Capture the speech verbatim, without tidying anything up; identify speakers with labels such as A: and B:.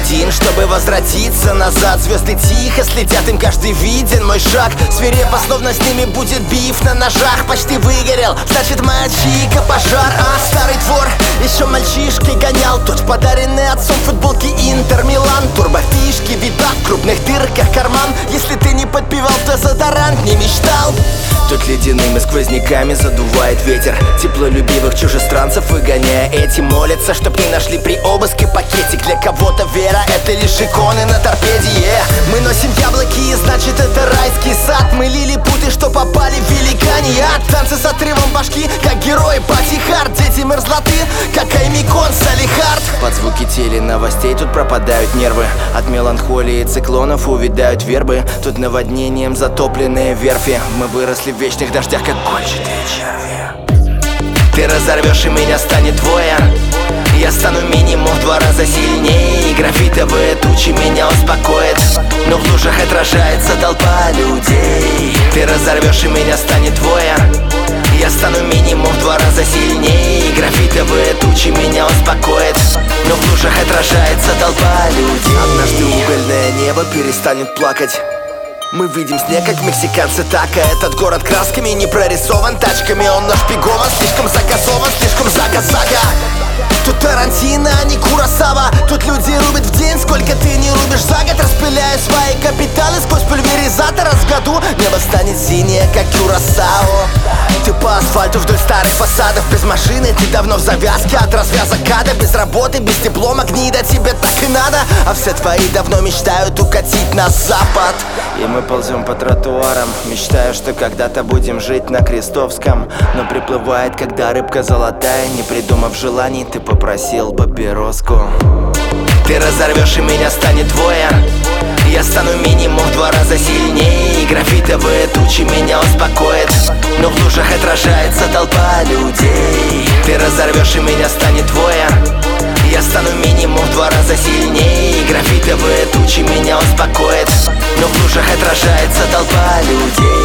A: один, чтобы возвратиться назад. Звезды тихо следят, им каждый виден мой шаг. Свирепо, словно с ними будет биф на ножах. Почти выгорел, значит моя чика пожар. А старый двор еще мальчишкой гонял. Тот подаренный отцом футболки Интер Милан. Турбофишки, вида в крупных дырках карман. Если ты не подпевал, то дезодорант не мечтал. Тут ледяными сквозняками задувает ветер, теплолюбивых чужестранцев выгоняя. Эти молятся, чтоб не нашли при обыске пакетик. Для кого-то вера — это лишь иконы на торпеде, yeah. Мы носим яблоки, и значит это райский сад. Мы лилипуты, что попали в великане ад. Танцы с отрывом башки, как герои Пати Харт. Дети мерзлоты, как Аймикон Салихард. Под звуки теленовостей тут пропадают нервы. От меланхолии циклонов увядают вербы. Тут наводнением затопленные верфи. Мы выросли в вечных дождях, как гончатые черви. Ты разорвешь, и меня станет двое. Я стану минимум в два раза сильнее. И графитовые тучи меня успокоят, но в лужах отражается толпа людей. Ты разорвешь, и меня станет двое. Я стану минимум в два раза сильнее. И графитовые тучи меня успокоят, но в лужах отражается толпа людей. Однажды угольное небо перестанет плакать. Мы видим снег, как мексиканцы така. Этот город красками не прорисован тачками. Он нашпигован, слишком загазован, слишком загазага. Тут Тарантино, а не Куросава. Тут люди рубят в день, сколько ты не рубишь за год. Распыляю свои капиталы сквозь пульверизатор. Раз в году небо станет синее, как Кюрасао. Ты по асфальту вдоль старых фасадов. Без машины ты давно в завязке. От развязок ада, без работы, без диплома гнида. Тебе так и надо, а все твои давно мечтают укатить на запад. И мы ползем по тротуарам, мечтаю, что когда-то будем жить на Крестовском. Но приплывает, когда рыбка золотая. Не придумав желаний, ты попросил папироску. Ты разорвешь, и меня станет двое. Я стану минимум в два раза сильнее. И графитовые тучи меня успокоят, но в лужах отражается толпа людей. Ты разорвешь, и меня станет двое. Я стану минимум в два раза сильнее. И графитовые тучи меня успокоят, но в лужах отражается толпа людей.